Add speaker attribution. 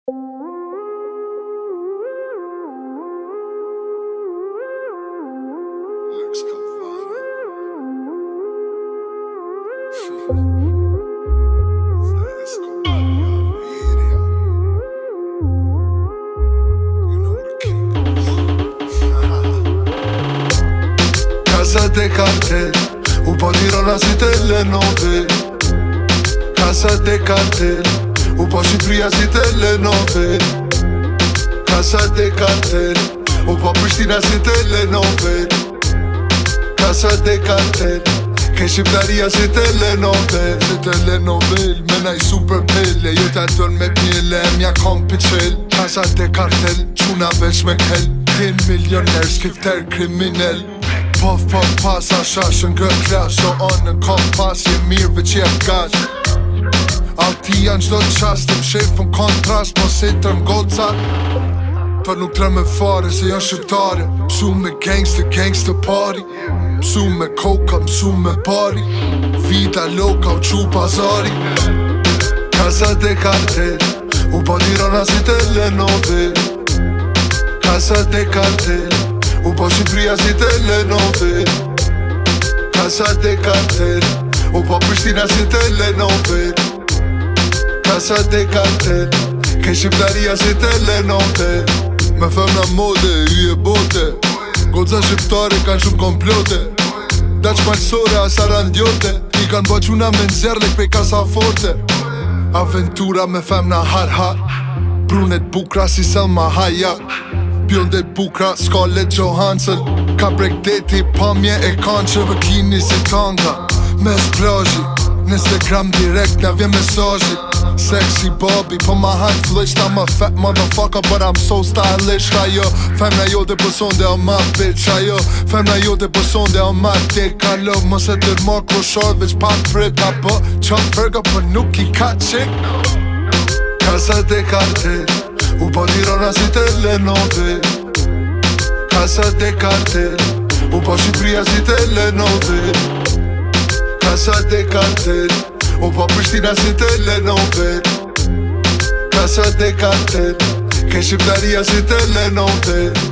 Speaker 1: Casa de cartel, un po' di rona si telenove. Casa de cartel, un po' Cipria si telenove. Casa de cartel, un po' Pristina si telenove. Casa de cartel, che Shqiptaria si telenove. Si telenovel, mena I super pelle. Jo ta don me pjelle, mja kom piqel. Casa de cartel, quna veç me kel. 10 milioner, skifter kriminell. Puff, puff, pass, shashën gë klash. So on në kompas, je mirë veç jem gash. Alti janë qdo qast, të mshefën kontrast. Po se të mgoca ta nuk tre me fare, se janë shqiptare. Msu me gangsta party. Msu me koka, msu me pari. Vida loka u qu pazari. Casa de cartel, u po di rona si telenove. Casa de cartel, un po' Cipria si telenove. Casa de cartel, un po' Pristina si telenove. Casa de cartel, che Shqiptaria si telenove. Me femna mode, hyje bote. Goca shqiptare kanë shumë komplote. Daq malsore as arandjote. I kanë bo quna me nxerle pej kasa forte. Aventura me femna har. Brunet bukra si Selma Hayek. Bjonde bukra, Scarlett Johansson. Ka brek deti, pamje e kanë që bikini si tanga. Mes plazhi, në Instagram direkt na vjen mesazhi. Sexy Bobby, po ma hand flish. I'm a fat motherfucker, but I'm so stylish. Ajo, femna jote pëson dhe o ma bitch. Ajo, femna jote pëson dhe o ma dick. Kalo, mos e tërmar kroshar, veç pak prit. Apo, qan ferga, po nuk I ka qik. Casa de cartel, u po di rona si telenove. Casa de cartel, un po' Cipria si telenove. Casa de cartel, un po' Pristina si telenove. Casa de cartel, che Shqiptaria si telenove.